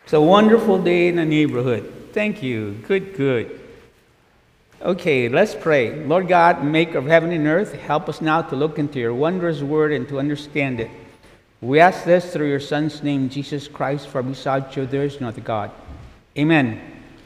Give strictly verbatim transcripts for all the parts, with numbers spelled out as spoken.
It's a wonderful day in the neighborhood. Thank you. Good, good. Okay, let's pray. Lord God, maker of heaven and earth, help us now to look into your wondrous word and to understand it. We ask this through your Son's name, Jesus Christ, for beside you there is no other God. Amen.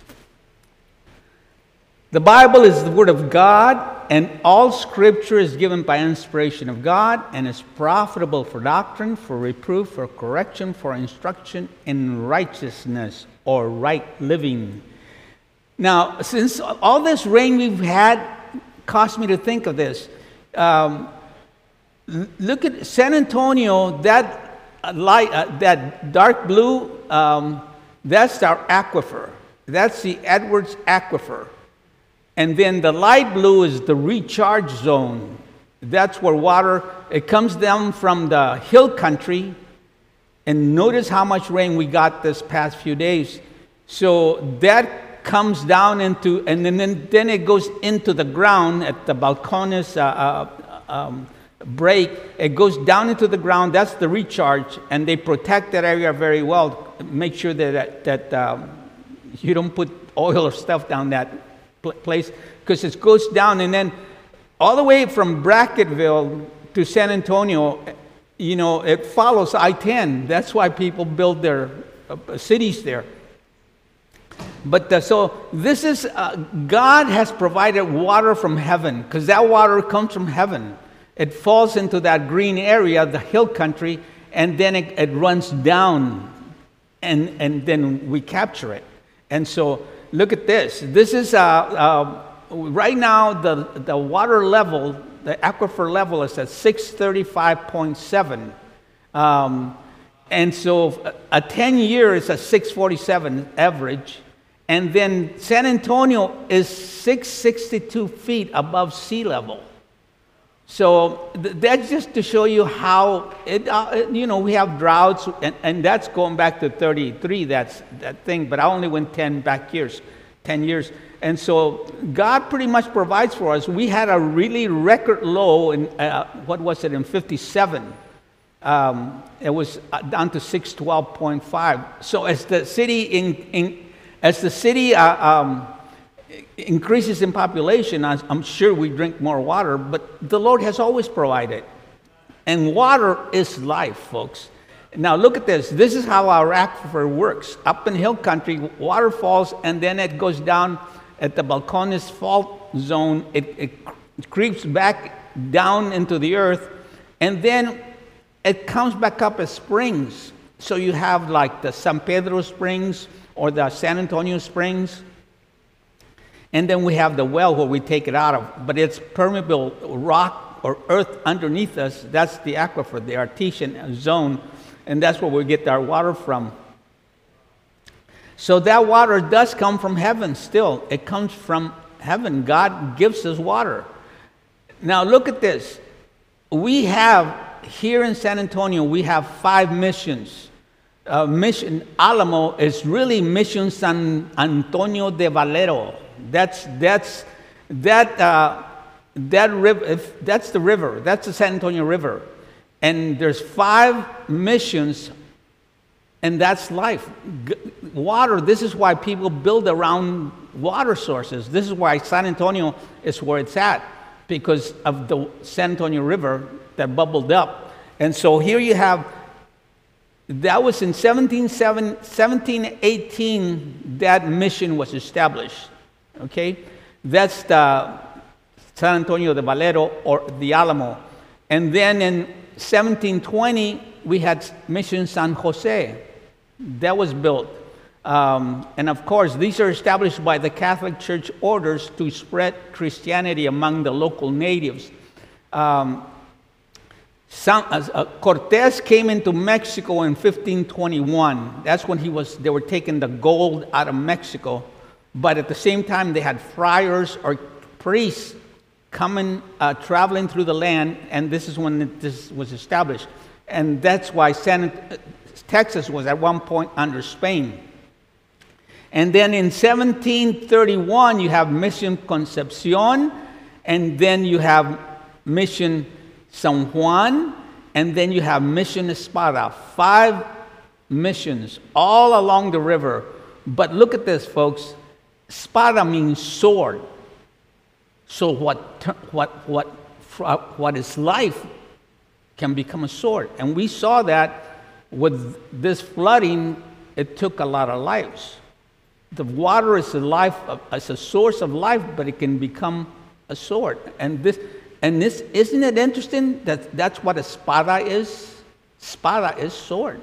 The Bible is the Word of God, and all Scripture is given by inspiration of God and is profitable for doctrine, for reproof, for correction, for instruction in righteousness or right living. Now, since all this rain we've had caused me to think of this. Um, look at San Antonio, that light, uh, that dark blue, um, that's our aquifer. That's the Edwards Aquifer. And then the light blue is the recharge zone. That's where water, it comes down from the hill country. And notice how much rain we got this past few days. So that comes down into, and then, then it goes into the ground at the Balcones uh, uh, um, break. It goes down into the ground. That's the recharge. And they protect that area very well. Make sure that, that um, you don't put oil or stuff down that place, because it goes down, and then all the way from Brackettville to San Antonio, you know, it follows I ten. That's why people build their uh, cities there. But uh, so this is, uh, God has provided water from heaven, because that water comes from heaven. It falls into that green area, the hill country, and then it, it runs down, and, and then we capture it. And so look at this. This is, uh, uh, right now, the, the water level, the aquifer level is at six thirty-five point seven. Um, and so a ten year is a six forty-seven average. And then San Antonio is six sixty-two feet above sea level. So th- that's just to show you how, it, uh, you know, we have droughts, and, and that's going back to thirty-three, that's that thing, but I only went ten back years, ten years. And so God pretty much provides for us. We had a really record low in, uh, what was it, in fifty-seven. Um, it was down to six twelve point five. So as the city, in, in, as the city uh, um, increases in population, I'm sure we drink more water, but the Lord has always provided. And water is life, folks. Now look at this. This is how our aquifer works. Up in hill country, water falls, and then it goes down at the Balcones fault zone. It, it creeps back down into the earth, and then it comes back up as springs. So you have like the San Pedro Springs or the San Antonio Springs. And then we have the well where we take it out of, but it's permeable rock or earth underneath us. That's the aquifer, the artesian zone, and that's where we get our water from. So that water does come from heaven still. It comes from heaven. God gives us water. Now look at this. We have, here in San Antonio, we have five missions. Uh, mission Alamo is really Mission San Antonio de Valero. That's that's that uh, that river. That's the river. That's the San Antonio River, and there's five missions, and that's life. G- water. This is why people build around water sources. This is why San Antonio is where it's at, because of the San Antonio River that bubbled up. And so here you have. That was in seventeen eighteen. That mission was established. Okay, that's the San Antonio de Valero, or the Alamo. And then in seventeen twenty, we had Mission San Jose. That was built. Um, and of course, these are established by the Catholic Church orders to spread Christianity among the local natives. Um, San, uh, Cortez came into Mexico in fifteen twenty-one. That's when he was. They were taking the gold out of Mexico. But at the same time, they had friars or priests coming, uh, traveling through the land, and this is when this was established. And that's why San, uh, Texas was at one point under Spain. And then in seventeen thirty-one, you have Mission Concepcion, and then you have Mission San Juan, and then you have Mission Espada. Five missions all along the river. But look at this, folks. Spada means sword. So what, what, what, what is life can become a sword. And we saw that with this flooding, it took a lot of lives. The water is a life, is a source of life, but it can become a sword. And this, and this, isn't it interesting that that's what a spada is? Spada is sword.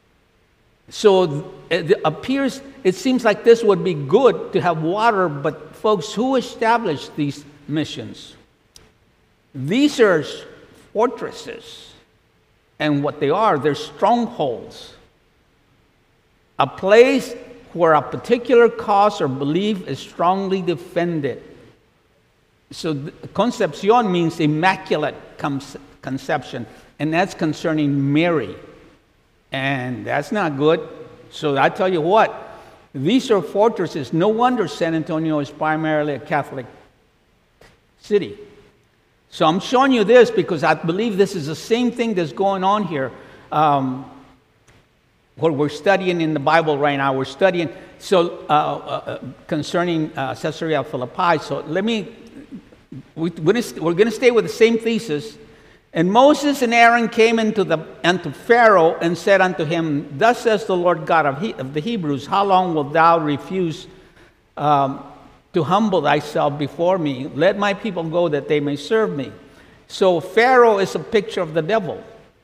So it appears, it seems like this would be good to have water, but folks, who established these missions? These are fortresses, and what they are, they're strongholds. A place where a particular cause or belief is strongly defended. So Concepcion means immaculate conception, and that's concerning Mary. And that's not good. So I tell you what, these are fortresses. No wonder San Antonio is primarily a Catholic city. So I'm showing you this because I believe this is the same thing that's going on here. Um, what we're studying in the Bible right now, we're studying so uh, uh, concerning uh, Caesarea Philippi. So let me, we, we're going to stay with the same thesis. And Moses and Aaron came into the unto Pharaoh and said unto him, Thus says the Lord God of, he, of the Hebrews, how long wilt thou refuse um, to humble thyself before me? Let my people go that they may serve me. So Pharaoh is a picture of the devil.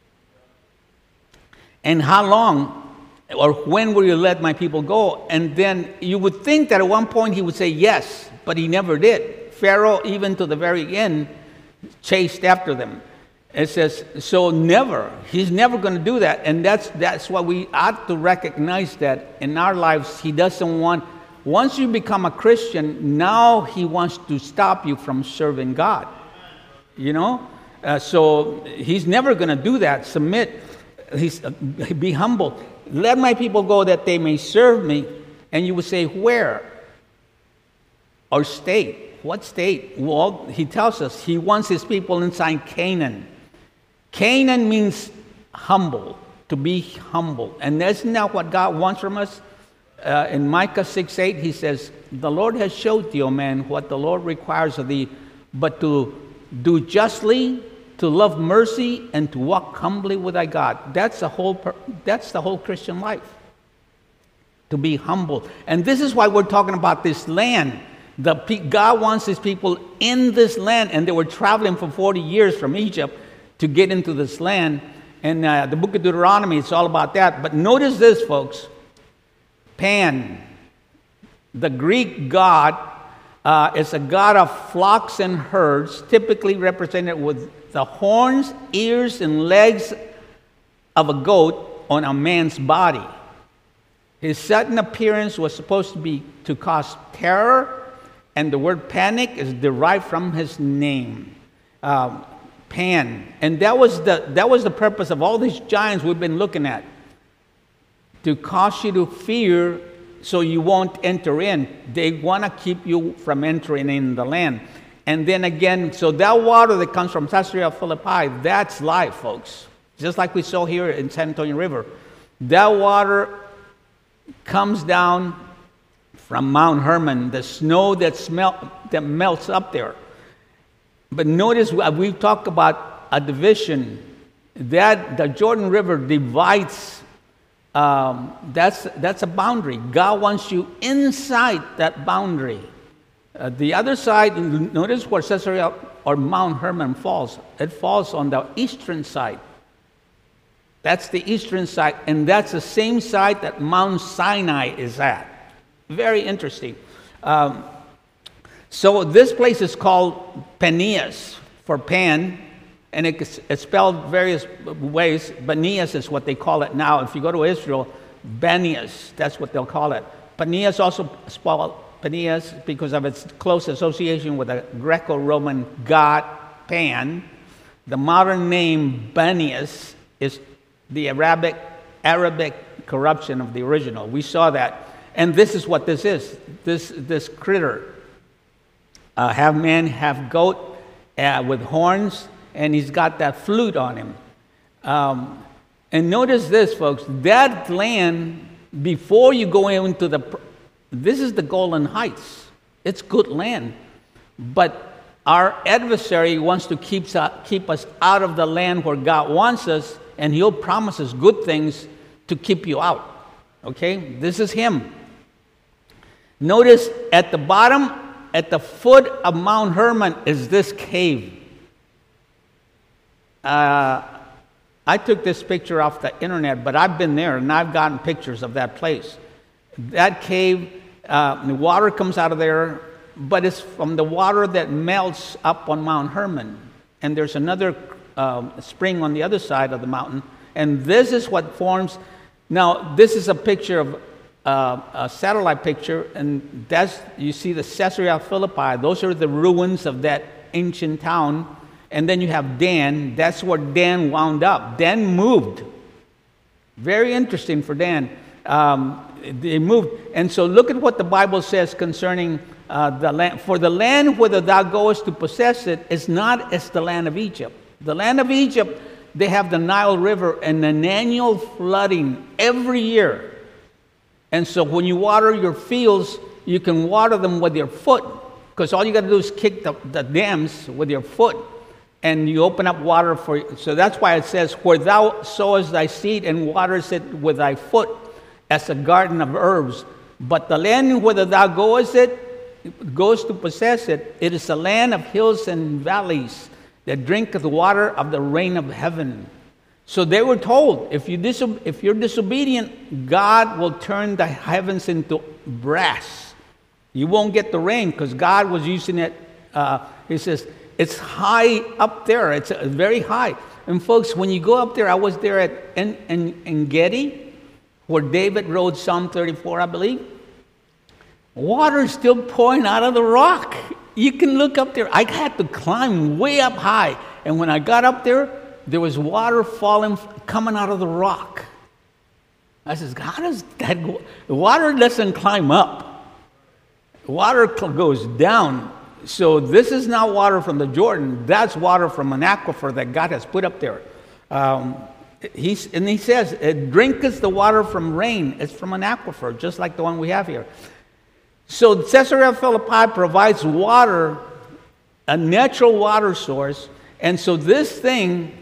And how long or when will you let my people go? And then you would think that at one point he would say yes, but he never did. Pharaoh, even to the very end, chased after them. It says, so never. He's never going to do that. And that's that's why we ought to recognize that in our lives, he doesn't want, once you become a Christian, now he wants to stop you from serving God. You know? Uh, so he's never going to do that. Submit. He's, uh, be humble. Let my people go that they may serve me. And you would say, where? Or state. What state? Well, he tells us he wants his people inside Canaan. Canaan means humble, to be humble. And isn't that what God wants from us? Uh, in Micah six eight, he says, the Lord has showed thee, O man, what the Lord requires of thee, but to do justly, to love mercy, and to walk humbly with thy God. That's the whole, per- that's the whole Christian life, to be humble. And this is why we're talking about this land. The, God wants his people in this land, and they were traveling for forty years from Egypt to get into this land. And uh, the book of Deuteronomy, it's all about that. But notice this, folks. Pan, the Greek god, uh, is a god of flocks and herds, typically represented with the horns, ears, and legs of a goat on a man's body. His sudden appearance was supposed to be to cause terror, and the word panic is derived from his name. Um, Pan. And that was the that was the purpose of all these giants we've been looking at. To cause you to fear so you won't enter in. They want to keep you from entering in the land. And then again, so that water that comes from Caesarea Philippi, that's life, folks. Just like we saw here in San Antonio River. That water comes down from Mount Hermon, the snow that, smel- that melts up there. But notice we've talked about a division. That the Jordan River divides. Um, that's that's a boundary. God wants you inside that boundary. Uh, the other side, notice where Caesarea or Mount Hermon falls. It falls on the eastern side. That's the eastern side, and that's the same side that Mount Sinai is at. Very interesting. Um, So this place is called Peneus for Pan, and it's, it's spelled various ways. Peneus is what they call it now. If you go to Israel, Benias, that's what they'll call it. Peneus also spelled Peneus because of its close association with the Greco-Roman god Pan. The modern name Benias is the Arabic Arabic corruption of the original. We saw that, and this is what this is. This this critter. Uh, half man, half goat, uh, with horns, and he's got that flute on him. Um, And notice this, folks. That land, before you go into the, this is the Golden Heights. It's good land. But our adversary wants to keep, keep us out of the land where God wants us, and he'll promise us good things to keep you out. Okay? This is him. Notice at the bottom, at the foot of Mount Hermon, is this cave. Uh, I took this picture off the internet, but I've been there and I've gotten pictures of that place. That cave, uh, the water comes out of there, but it's from the water that melts up on Mount Hermon. And there's another uh, spring on the other side of the mountain. And this is what forms. Now, this is a picture of uh, a satellite picture, and that's, you see the Caesarea Philippi. Those are the ruins of that ancient town. And then you have Dan. That's where Dan wound up. Dan moved. Very interesting for Dan. Um, they moved. And so look at what the Bible says concerning uh, the land. For the land whither thou goest to possess it is not as the land of Egypt. The land of Egypt, they have the Nile River and an annual flooding every year. And so when you water your fields, you can water them with your foot, because all you got to do is kick the, the dams with your foot, and you open up water for you. So that's why it says, where thou sowest thy seed and waters it with thy foot, as a garden of herbs. But the land whither thou goest it, goes to possess it, it is a land of hills and valleys that drinketh the water of the rain of heaven. So they were told, if, you diso- if you're disobedient, God will turn the heavens into brass. You won't get the rain, because God was using it. Uh, he says, it's high up there. It's uh, very high. And folks, when you go up there, I was there at En- En- En-Gedi, where David wrote Psalm thirty-four, I believe. Water is still pouring out of the rock. You can look up there. I had to climb way up high. And when I got up there, there was water falling, coming out of the rock. I says, how does that go? The water doesn't climb up. Water goes down. So this is not water from the Jordan. That's water from an aquifer that God has put up there. Um, he's, and he says, it drinketh the water from rain. It's from an aquifer, just like the one we have here. So Caesarea Philippi provides water, a natural water source. And so this thing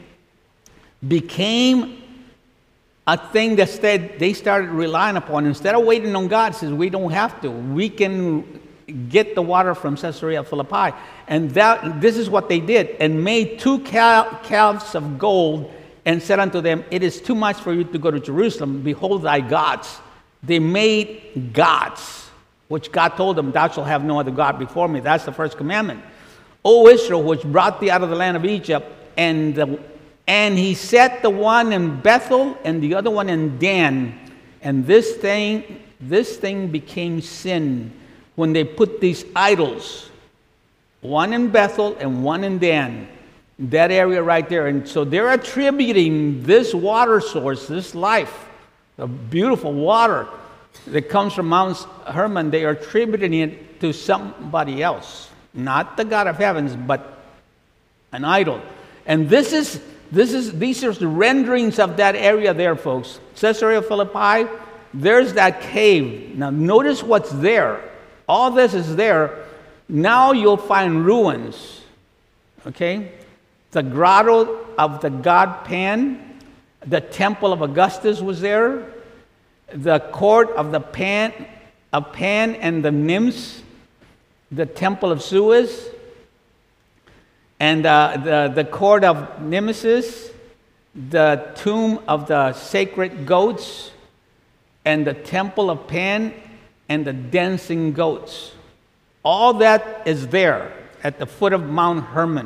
became a thing that they started relying upon. Instead of waiting on God, says, we don't have to. We can get the water from Caesarea Philippi. And that this is what they did. And made two cal- calves of gold, and said unto them, it is too much for you to go to Jerusalem. Behold thy gods. They made gods, which God told them, thou shalt have no other God before me. That's the first commandment. O Israel, which brought thee out of the land of Egypt, and the And he set the one in Bethel and the other one in Dan. And this thing, this thing became sin when they put these idols, one in Bethel and one in Dan, that area right there. And so they're attributing this water source, this life, the beautiful water that comes from Mount Hermon, they are attributing it to somebody else. Not the God of heavens, but an idol. And this is This is, these are the renderings of that area there, folks. Caesarea Philippi, there's that cave. Now, notice what's there. All this is there. Now you'll find ruins. Okay? The grotto of the god Pan. The temple of Augustus was there. The court of the Pan, of Pan and the nymphs. The temple of Suez. And uh, the, the court of Nemesis, the tomb of the sacred goats, and the temple of Pan, and the dancing goats. All that is there at the foot of Mount Hermon.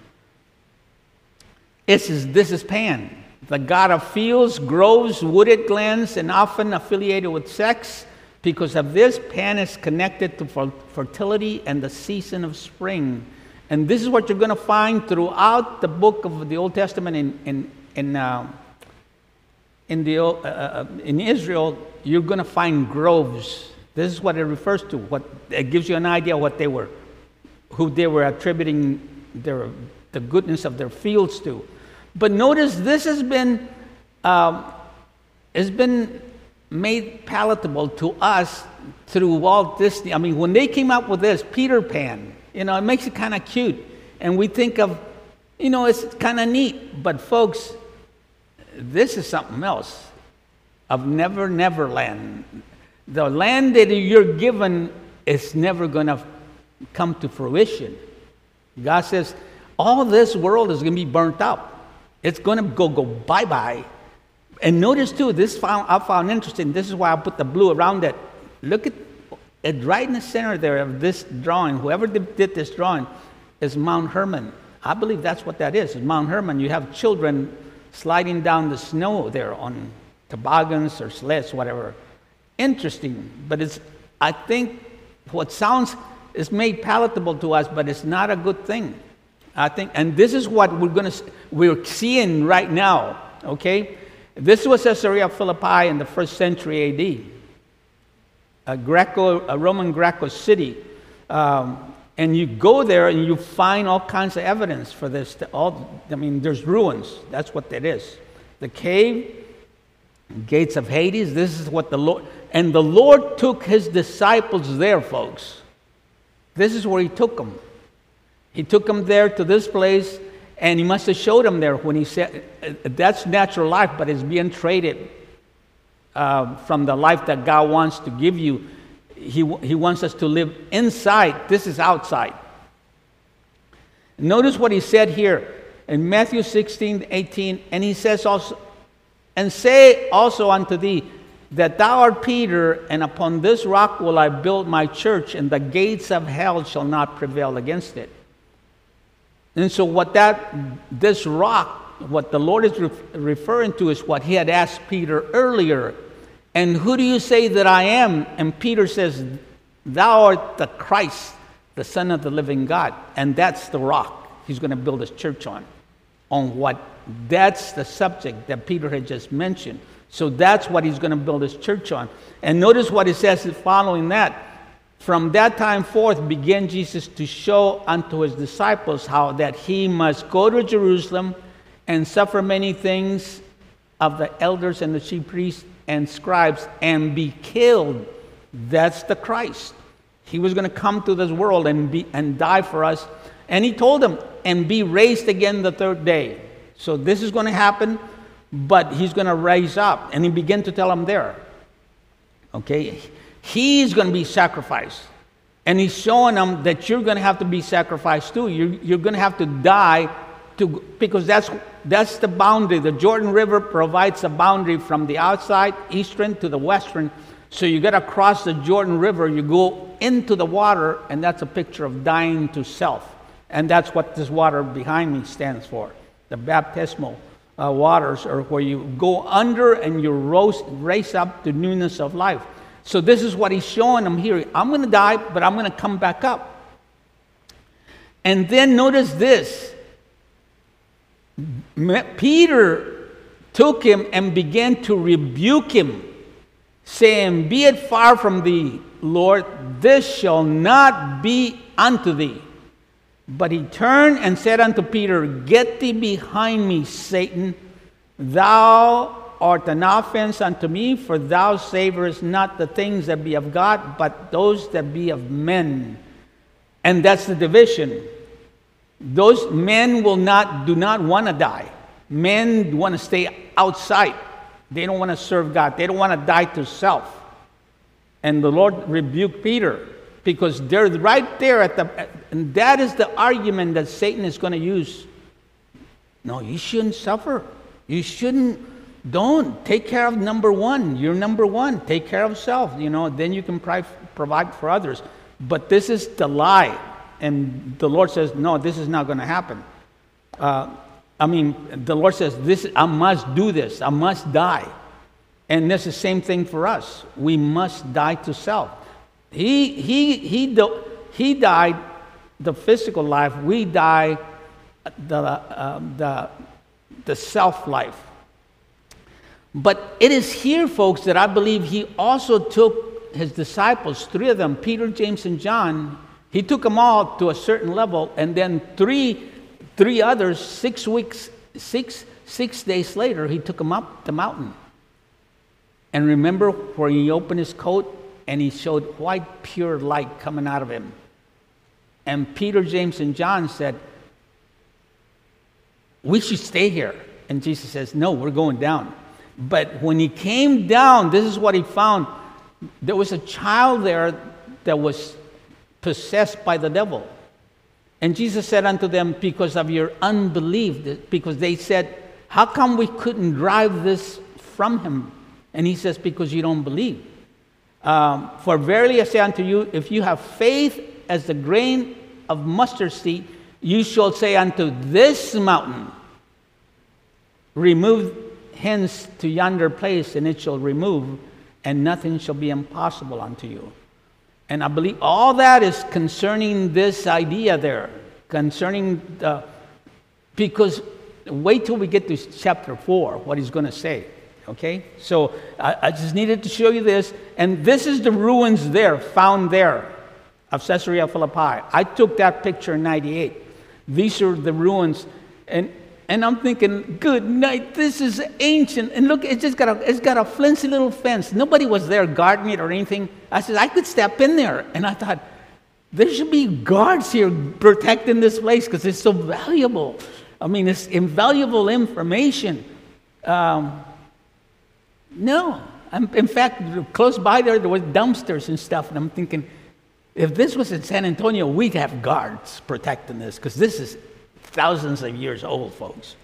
This is, this is Pan, the god of fields, groves, wooded glens, and often affiliated with sex. Because of this, Pan is connected to fertility and the season of spring. And this is what you're going to find throughout the book of the Old Testament in in in, uh, in the uh, in Israel. You're going to find groves. This is what it refers to. What it gives you an idea of what they were, who they were attributing their the goodness of their fields to. But notice this has been um, it's been made palatable to us through Walt Disney. I mean, when they came up with this, Peter Pan, you know, it makes it kind of cute. And we think of, you know, it's kind of neat. But folks, this is something else. Of Never Never Land. The land that you're given is never going to come to fruition. God says, all this world is going to be burnt up. It's going to go, go bye-bye. And notice too, this found, I found interesting. This is why I put the blue around it. Look at it right in the center there of this drawing. Whoever did, did this drawing is Mount Hermon. I believe that's what that is. It's Mount Hermon. You have children sliding down the snow there on toboggans or sleds, whatever. Interesting, but it's, I think what sounds is made palatable to us, but it's not a good thing. I think, and this is what we're going to, we're seeing right now, okay? This was Caesarea Philippi in the first century A D, a Greco, a Roman Greco city. Um, and you go there and you find all kinds of evidence for this. All, I mean, there's ruins. That's what that is. The cave, gates of Hades, this is what the Lord, and the Lord took his disciples there, folks. This is where he took them. He took them there to this place, and he must have showed them there when he said, that's natural life, but it's being traded uh, from the life that God wants to give you. He, he wants us to live inside. This is outside. Notice what he said here in Matthew sixteen, eighteen, and he says also, and say also unto thee, that thou art Peter, and upon this rock will I build my church, and the gates of hell shall not prevail against it. And so what that, this rock, what the Lord is re- referring to is what he had asked Peter earlier. And who do you say that I am? And Peter says, thou art the Christ, the Son of the living God. And that's the rock he's going to build his church on. On what? That's the subject that Peter had just mentioned. So that's what he's going to build his church on. And notice what it says following that. From that time forth began Jesus to show unto his disciples how that he must go to Jerusalem and suffer many things of the elders and the chief priests and scribes and be killed. That's the Christ. He was going to come to this world and be and die for us. And he told them, and be raised again the third day. So this is going to happen, but he's going to rise up. And he began to tell them there. Okay? He's going to be sacrificed. And he's showing them that you're going to have to be sacrificed too. You're, you're going to have to die to, because that's, that's the boundary. The Jordan River provides a boundary from the outside, eastern, to the western. So you got to cross the Jordan River. You go into the water, and that's a picture of dying to self. And that's what this water behind me stands for. The baptismal uh, waters are where you go under and you rose, raise up to newness of life. So this is what he's showing them here. I'm going to die, but I'm going to come back up. And then notice this. Peter took him and began to rebuke him, saying, be it far from thee, Lord, this shall not be unto thee. But he turned and said unto Peter, get thee behind me, Satan. Thou art an offense unto me, for thou savorest not the things that be of God, but those that be of men. And that's the division. Those men will not, do not want to die. Men want to stay outside. They don't want to serve God. They don't want to die to self. And the Lord rebuked Peter, because they're right there at the, and that is the argument that Satan is going to use. No, you shouldn't suffer. You shouldn't, don't. Take care of number one. You're number one. Take care of self, you know, then you can pri- provide for others. But this is the lie. And the Lord says, no, this is not going to happen. Uh, I mean, the Lord says, "This I must do this. I must die." And that's the same thing for us. We must die to self. He he he do, he died the physical life. We die the uh, the the self life. But it is here, folks, that I believe he also took his disciples, three of them, Peter, James, and John. He took them all to a certain level, and then three three others, six weeks six, six days later, he took him up the mountain. And remember where he opened his coat and he showed white, pure light coming out of him. And Peter, James, and John said, we should stay here. And Jesus says, no, we're going down. But when he came down, this is what he found. There was a child there that was possessed by the devil. And Jesus said unto them, because of your unbelief, because they said, how come we couldn't drive this from him? And he says, because you don't believe. Um, For verily I say unto you, if you have faith as the grain of mustard seed, you shall say unto this mountain, remove hence to yonder place, and it shall remove, and nothing shall be impossible unto you. And I believe all that is concerning this idea there, concerning the, because wait till we get to chapter four, what he's going to say, okay? So I, I just needed to show you this, and this is the ruins there, found there, of Caesarea Philippi. I took that picture in ninety-eight. These are the ruins, and And I'm thinking, good night, this is ancient. And look, it's just got a, it's got a flimsy little fence. Nobody was there guarding it or anything. I said, I could step in there. And I thought, there should be guards here protecting this place because it's so valuable. I mean, it's invaluable information. Um, no. I'm, in fact, close by there, there was dumpsters and stuff. And I'm thinking, if this was in San Antonio, we'd have guards protecting this because this is thousands of years old, folks.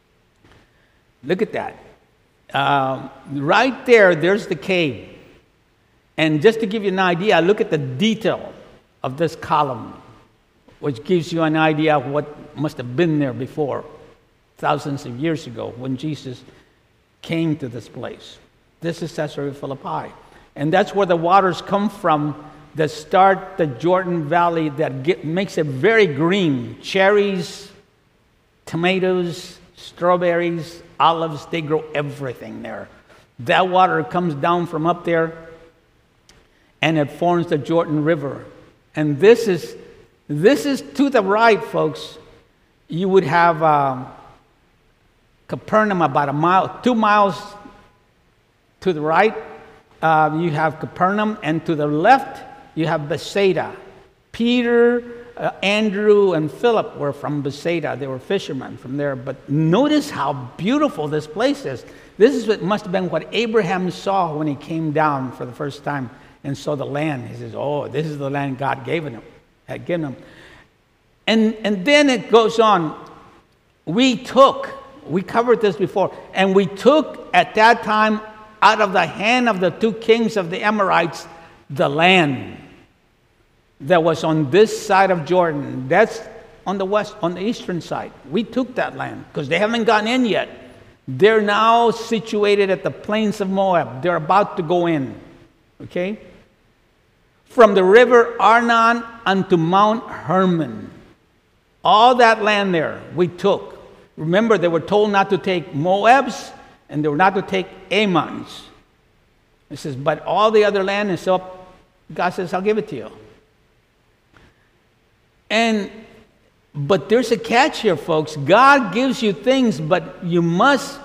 Look at that. Um, right there, there's the cave. And just to give you an idea, look at the detail of this column, which gives you an idea of what must have been there before, thousands of years ago, when Jesus came to this place. This is Caesarea Philippi. And that's where the waters come from that start the Jordan Valley that get, makes it very green. Cherries, tomatoes, strawberries, olives, they grow everything there. That water comes down from up there and it forms the Jordan River. And this is this is to the right, folks. You would have um, Capernaum about a mile, two miles to the right. Uh, you have Capernaum, and to the left you have Bethsaida. Peter, Uh, Andrew and Philip were from Bethsaida. They were fishermen from there. But notice how beautiful this place is. This is what must have been what Abraham saw when he came down for the first time and saw the land. He says, oh, this is the land God gave him, had given him. And, and then it goes on. We took, we covered this before, and we took at that time out of the hand of the two kings of the Amorites the land that was on this side of Jordan. That's on the west, on the eastern side. We took that land because they haven't gotten in yet. They're now situated at the plains of Moab. They're about to go in. Okay? From the river Arnon unto Mount Hermon. All that land there we took. Remember, they were told not to take Moabs and they were not to take Ammons. It says, but all the other land is up. God says, I'll give it to you. And, but there's a catch here, folks. God gives you things, but you must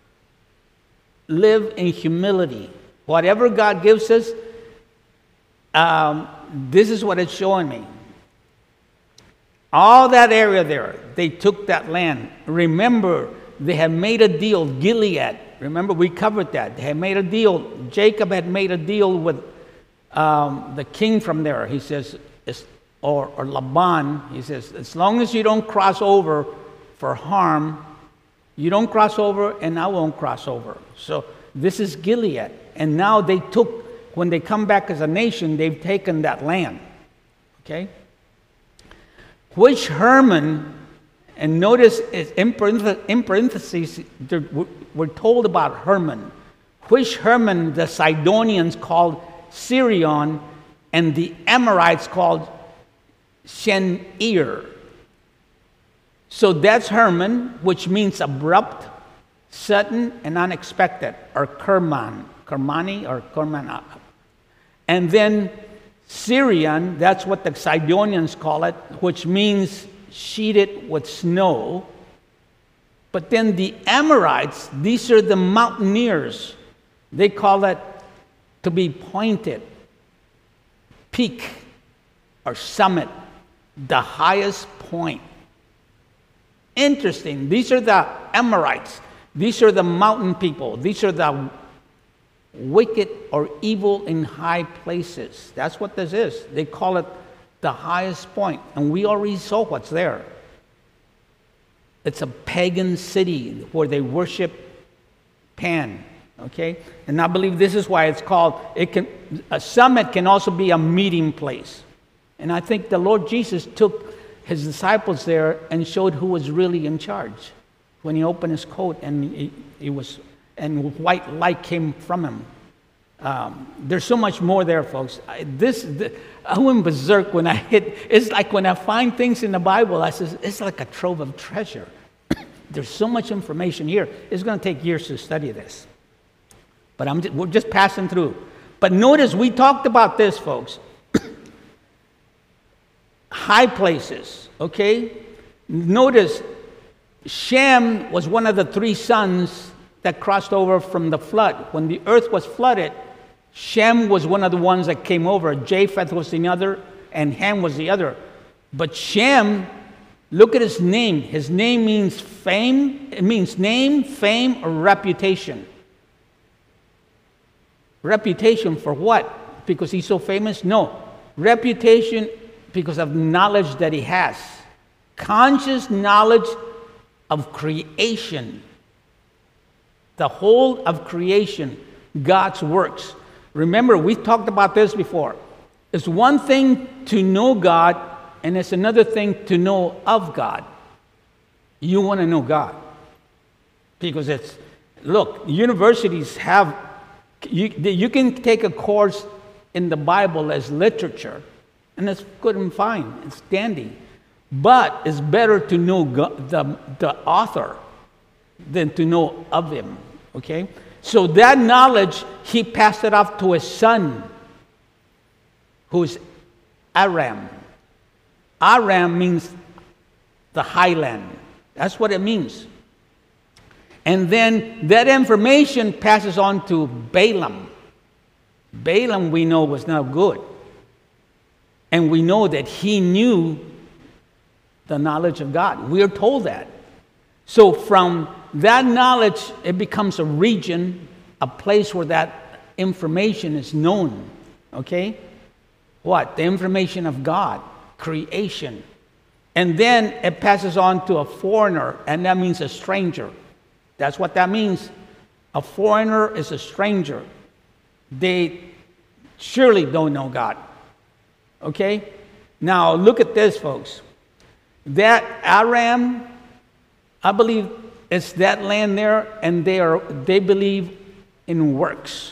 live in humility. Whatever God gives us, um, this is what it's showing me. All that area there, they took that land. Remember, they had made a deal, Gilead. Remember, we covered that. They had made a deal. Jacob had made a deal with um, the king from there. He says, it's Or, or Laban, he says, as long as you don't cross over for harm, you don't cross over and I won't cross over. So this is Gilead. And now they took, when they come back as a nation, they've taken that land. Okay? Which Hermon, and notice in parentheses, we're told about Hermon. Which Hermon the Sidonians called Sirion and the Amorites called Shenir. So that's Hermon, which means abrupt, sudden, and unexpected, or Kerman, Kermani, or Kerman. And then Syrian, that's what the Sidonians call it, which means sheeted with snow. But then the Amorites, these are the mountaineers. They call it to be pointed, peak or summit, the highest point. Interesting. These are the Amorites. These are the mountain people. These are the wicked or evil in high places. That's what this is. They call it the highest point. And we already saw what's there. It's a pagan city where they worship Pan. Okay? And I believe this is why it's called, it can, a summit can also be a meeting place. And I think the Lord Jesus took his disciples there and showed who was really in charge. When he opened his coat and he, he was, and white light came from him. Um, there's so much more there, folks. I, this, the, I went berserk when I hit. It's like when I find things in the Bible, I says it's like a trove of treasure. There's so much information here. It's going to take years to study this, but I'm just, we're just passing through. But notice we talked about this, folks. High places, okay? Notice Shem was one of the three sons that crossed over from the flood. When the earth was flooded, Shem was one of the ones that came over. Japheth was the other, and Ham was the other. But Shem, look at his name. His name means fame. It means name, fame, or reputation. Reputation for what? Because he's so famous? No. Reputation because of knowledge that he has. Conscious knowledge of creation. The whole of creation, God's works. Remember, we talked about this before. It's one thing to know God, and it's another thing to know of God. You want to know God. Because it's, look, universities have, you, you can take a course in the Bible as literature, and it's good and fine, it's dandy. But it's better to know God, the, the author than to know of him, okay? So that knowledge, he passed it off to his son, who's Aram. Aram means the highland. That's what it means. And then that information passes on to Balaam. Balaam, we know, was not good. And we know that he knew the knowledge of God. We are told that. So from that knowledge, it becomes a region, a place where that information is known. Okay? What? The information of God, creation. And then it passes on to a foreigner, and that means a stranger. That's what that means. A foreigner is a stranger. They surely don't know God. Okay? Now, look at this, folks. That Aram, I believe it's that land there, and they are they believe in works.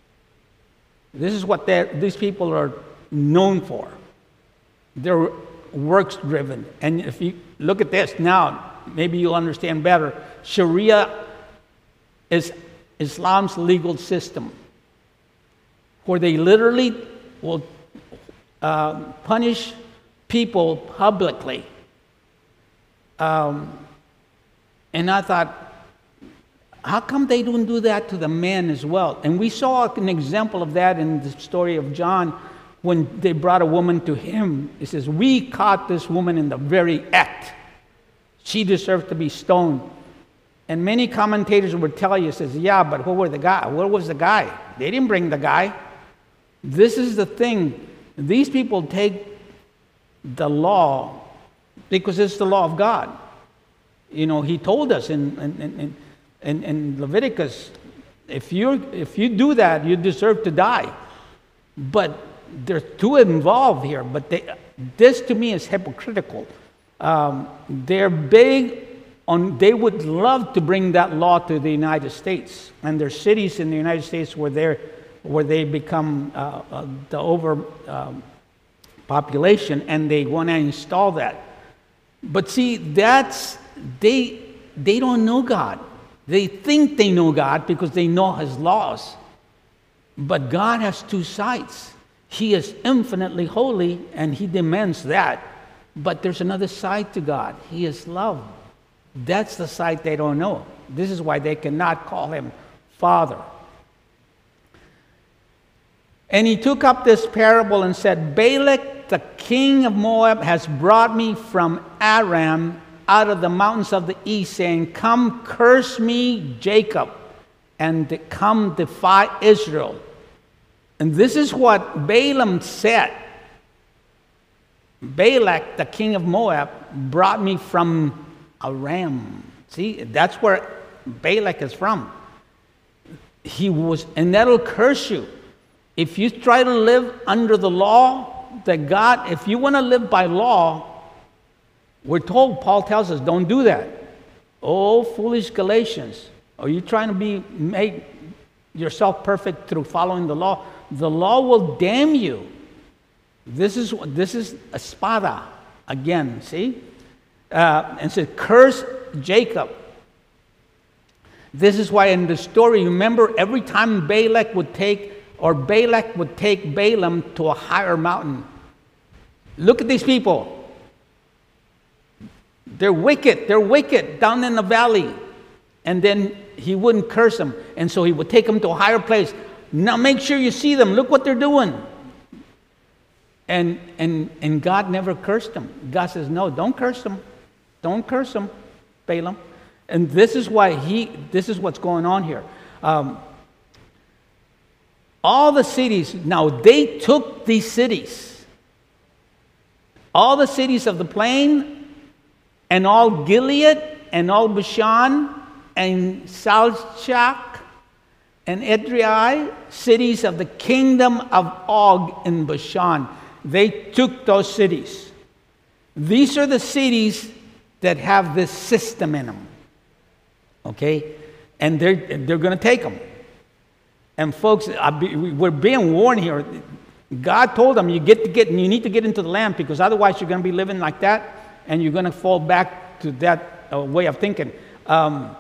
This is what these people are known for. They're works driven. And if you look at this now, maybe you'll understand better. Sharia is Islam's legal system, where they literally will uh, punish people publicly. Um, and I thought, how come they don't do that to the man as well? And we saw an example of that in the story of John when they brought a woman to him. It says, we caught this woman in the very act. She deserved to be stoned. And many commentators would tell you, says, yeah, but where were the guy? Where was the guy? They didn't bring the guy. This is the thing. These people take the law because it's the law of God. You know, he told us in, in, in, in Leviticus, if you if you do that, you deserve to die. But they're too involved here. But they, this to me is hypocritical. Um, they're big on, they would love to bring that law to the United States. And there's cities in the United States where they're where they become uh, uh, the over um, population, and they want to install that. But see, that's they they don't know God. They think they know God because they know His laws. But God has two sides. He is infinitely holy, and He demands that. But there's another side to God. He is love. That's the side they don't know. This is why they cannot call him Father. And he took up this parable and said, Balak, the king of Moab, has brought me from Aram out of the mountains of the east, saying, come curse me, Jacob, and come defy Israel. And this is what Balaam said. Balak, the king of Moab, brought me from Aram. See, that's where Balak is from. He was, and that'll curse you. If you try to live under the law that God, if you want to live by law, we're told, Paul tells us, don't do that. Oh, foolish Galatians. Are you trying to be make yourself perfect through following the law? The law will damn you. This is this is a spada again. See, uh, and said, curse Jacob. This is why in the story, remember, every time Balak would take or Balak would take Balaam to a higher mountain. Look at these people. They're wicked. They're wicked down in the valley. And then he wouldn't curse them. And so he would take them to a higher place. Now make sure you see them. Look what they're doing. And, and, and God never cursed them. God says, no, don't curse them. Don't curse them, Balaam. And this is why he, this is what's going on here. Um, all the cities, now they took these cities. All the cities of the plain, and all Gilead, and all Bashan, and Salchak, and Edrei, cities of the kingdom of Og in Bashan. They took those cities. These are the cities that have this system in them. Okay? And they're, they're going to take them. And folks, we're being warned here. God told them you get to get, you need to get into the land, because otherwise you're going to be living like that, and you're going to fall back to that uh, way of thinking. Um,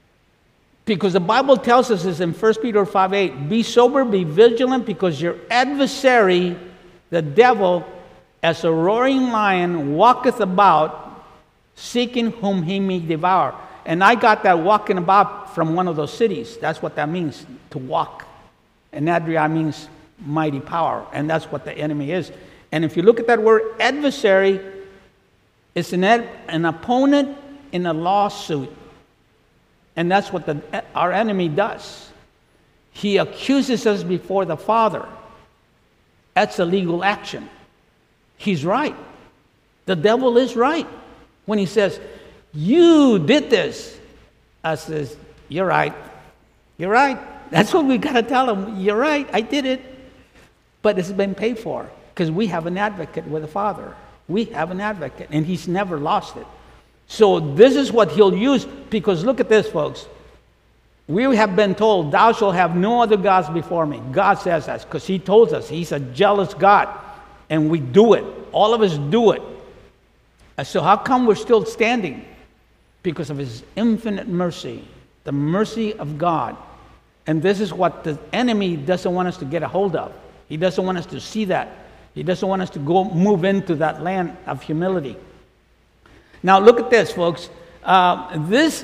because the Bible tells us this in First Peter five eight, be sober, be vigilant, because your adversary, the devil, as a roaring lion, walketh about, seeking whom he may devour. And I got that walking about from one of those cities. That's what that means, to walk. And Adria means mighty power. And that's what the enemy is. And if you look at that word adversary, it's an, ad, an opponent in a lawsuit. And that's what the, our enemy does. He accuses us before the Father. That's a legal action. He's right. The devil is right when he says, you did this. I says, you're right. You're right. That's what we got to tell him. You're right. I did it. But it's been paid for, because we have an advocate with the Father. We have an advocate, and he's never lost it. So this is what he'll use, because look at this, folks. We have been told, thou shalt have no other gods before me. God says that, because he told us he's a jealous God, and we do it. All of us do it. So how come we're still standing? Because of his infinite mercy, the mercy of God. And this is what the enemy doesn't want us to get a hold of. He doesn't want us to see that. He doesn't want us to go move into that land of humility. Now look at this, folks. Uh, this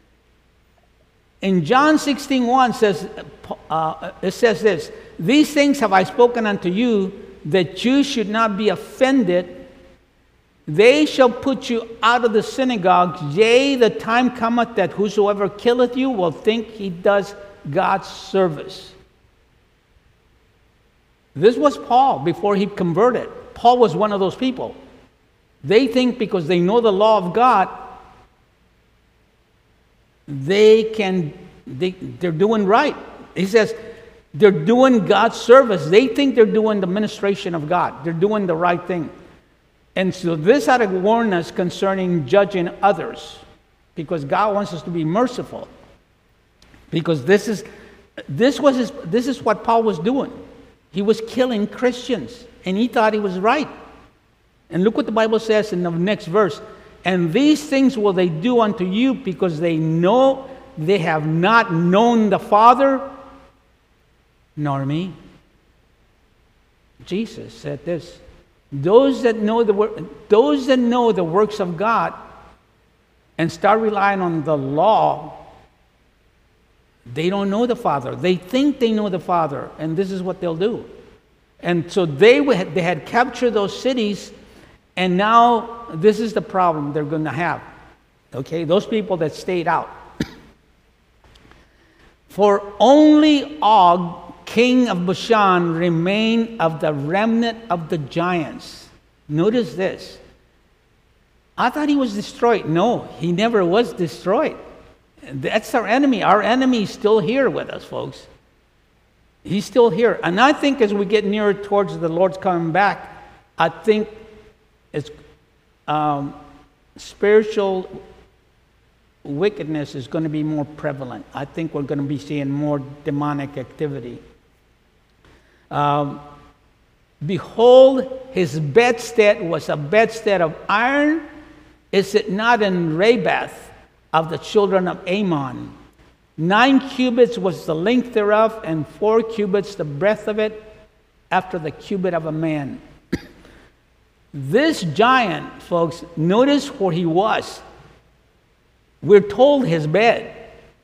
in John sixteen one says, uh, it says this: these things have I spoken unto you, that you should not be offended. They shall put you out of the synagogues. Yea, the time cometh that whosoever killeth you will think he does God's service. This was Paul before he converted. Paul was one of those people. They think because they know the law of God, they can, they, they're doing right. He says they're doing God's service. They think they're doing the ministration of God. They're doing the right thing. And so this ought to warn us concerning judging others, because God wants us to be merciful. Because this is this was his, this is what Paul was doing. He was killing Christians, and he thought he was right. And look what the Bible says in the next verse. And these things will they do unto you, because they know they have not known the Father nor me. Jesus said this. Those that know the work, those that know the works of God and start relying on the law, they don't know the Father. They think they know the Father, and this is what they'll do. And so they, they had captured those cities, and now this is the problem they're going to have. Okay, those people that stayed out. For only Og, king of Bashan, remained of the remnant of the giants. Notice this. I thought he was destroyed. No, he never was destroyed. That's our enemy. Our enemy is still here with us, folks. He's still here. And I think as we get nearer towards the Lord's coming back, I think it's um, spiritual wickedness is going to be more prevalent. I think we're going to be seeing more demonic activity. Um, Behold, his bedstead was a bedstead of iron. Is it not in Rabath of the children of Ammon? Nine cubits was the length thereof, and four cubits the breadth of it, after the cubit of a man. This giant, folks, notice where he was. We're told his bed.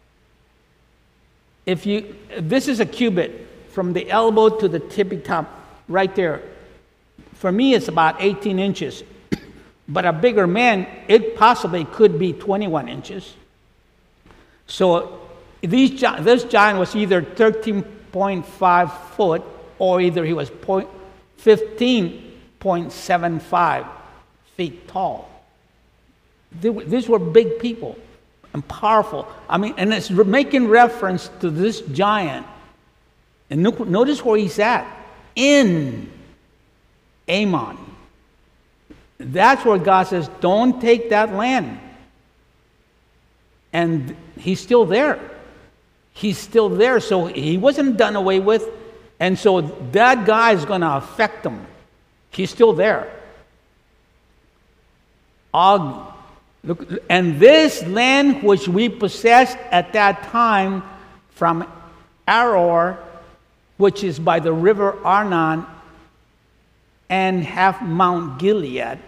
If you, this is a cubit from the elbow to the tippy top, right there. For me, it's about eighteen inches. But a bigger man, it possibly could be twenty-one inches. So these, this giant was either thirteen point five foot, or either he was fifteen point seven five feet tall. These were big people and powerful. I mean, and it's making reference to this giant. And notice where he's at. In Ammon. That's where God says, don't take that land. And he's still there. He's still there. So he wasn't done away with. And so that guy is going to affect him. He's still there. Og. Look, and this land which we possessed at that time from Aror, which is by the river Arnon, and half Mount Gilead.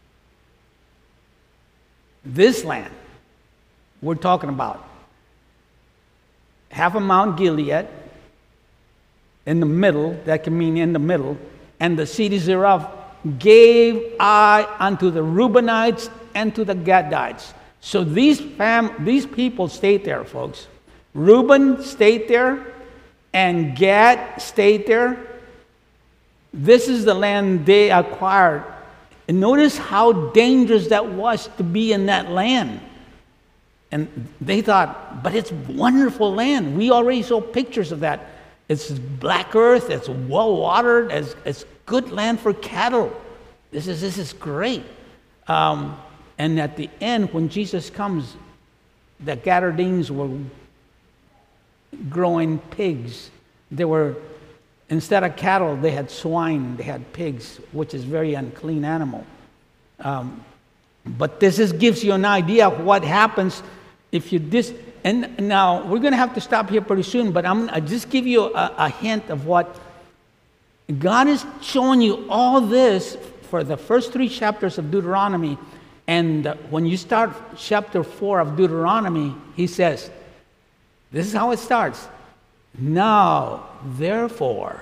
This land we're talking about. Half of Mount Gilead, in the middle, that can mean in the middle, and the cities thereof gave I unto the Reubenites and to the Gadites. So these fam- these people stayed there, folks. Reuben stayed there, and Gad stayed there. This is the land they acquired. And notice how dangerous that was to be in that land. And they thought, but it's wonderful land. We already saw pictures of that. It's black earth, it's well watered, it's, it's good land for cattle. This is, this is great. Um, and at the end, when Jesus comes, the Gadarenes were growing pigs. They were, instead of cattle, they had swine, they had pigs, which is very unclean animal. Um, but this is, gives you an idea of what happens if you dis. And now we're going to have to stop here pretty soon, but I'm I just give you a, a hint of what God is showing you. All this for the first three chapters of Deuteronomy, and when you start chapter four of Deuteronomy, He says, "This is how it starts." Now, therefore,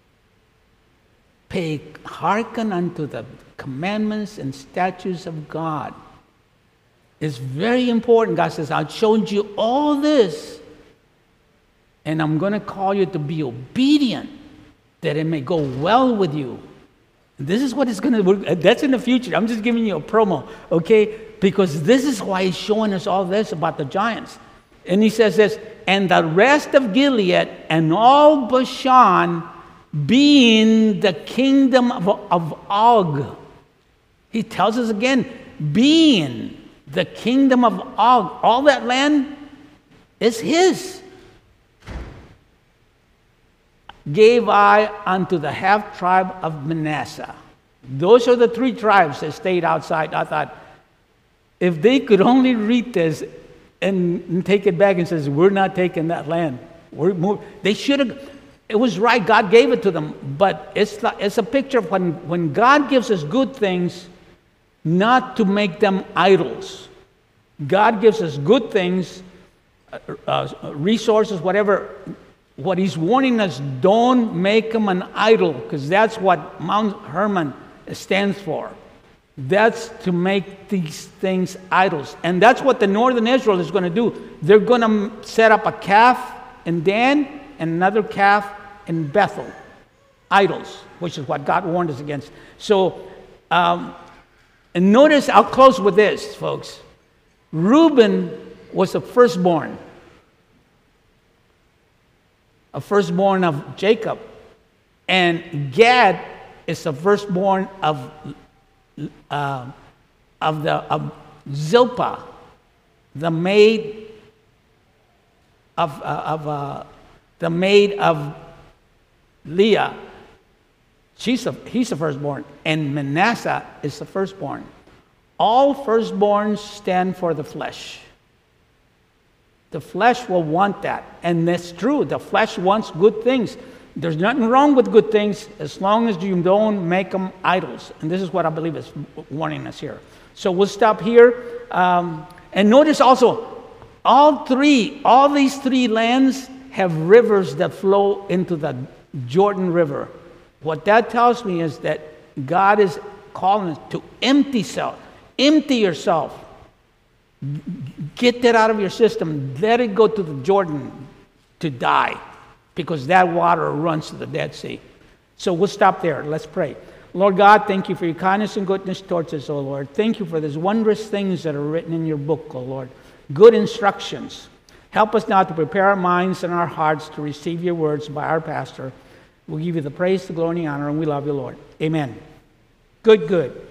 pay hearken unto the commandments and statutes of God. It's very important. God says, I've showed you all this, and I'm going to call you to be obedient, that it may go well with you. This is what it's going to work. That's in the future. I'm just giving you a promo, okay? Because this is why He's showing us all this about the giants. And He says this, and the rest of Gilead and all Bashan being the kingdom of, of Og. He tells us again, being the kingdom of Og. All that land is His. Gave I unto the half tribe of Manasseh. Those are the three tribes that stayed outside. I thought, if they could only read this and, and take it back and says, we're not taking that land. We're moving. They should have. It was right. God gave it to them. But it's, like, it's a picture of when, when God gives us good things, not to make them idols. God gives us good things, uh, uh, resources, whatever. What he's warning us, don't make them an idol, because that's what Mount Hermon stands for. That's to make these things idols. And that's what the northern Israel is going to do. They're going to set up a calf in Dan and another calf in Bethel. Idols, which is what God warned us against. So, um, and notice, I'll close with this, folks. Reuben was the firstborn. A firstborn of Jacob. And Gad is the firstborn of uh, of the of Zilpah, the maid of uh, of uh, the maid of Leah. She's a, he's the firstborn, and Manasseh is the firstborn. All firstborns stand for the flesh. The flesh will want that. And that's true. The flesh wants good things. There's nothing wrong with good things as long as you don't make them idols. And this is what I believe is warning us here. So we'll stop here. Um, and notice also, all three, all these three lands have rivers that flow into the Jordan River. What that tells me is that God is calling us to empty self. Empty yourself. Get that out of your system. Let it go to the Jordan to die, because that water runs to the Dead Sea. So we'll stop there. Let's pray. Lord God, thank you for your kindness and goodness towards us, O Lord. Thank you for these wondrous things that are written in your book, O Lord. Good instructions. Help us now to prepare our minds and our hearts to receive your words by our pastor. We'll give you the praise, the glory, and the honor, and we love you, Lord. Amen. Good, good.